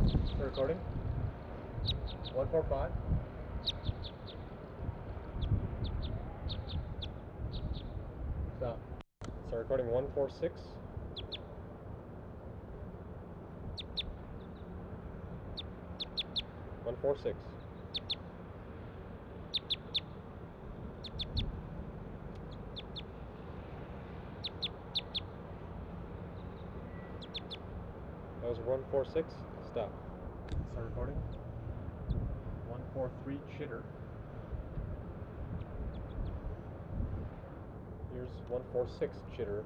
Recording. 145. Stop. Start recording. 146. 146. That was 146. Stop. Start recording. 143 chitter. Here's 146 chitter.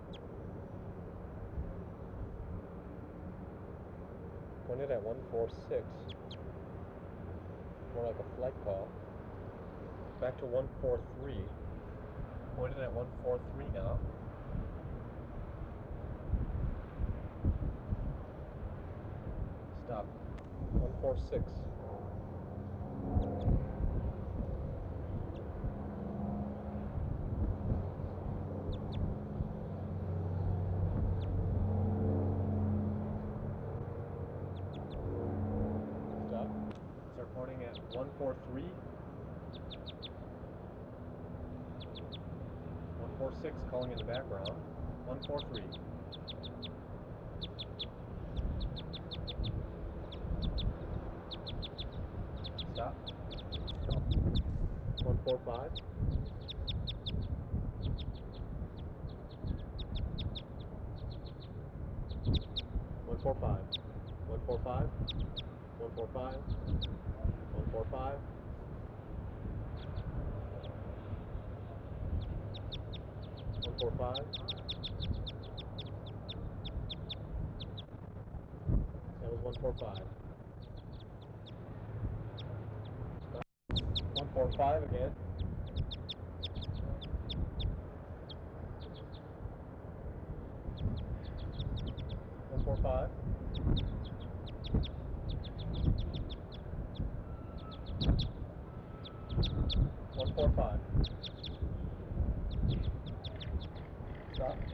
Pointed at 146. More like a flight call. Back to 143. Pointed at 143 now. Stop. 146. Stop. Start pointing at 143. 146 calling in the background. 143. Stop. 145. 145. 145. 145. 145. 145. That was 145. 145 again. 145. 145. Stop.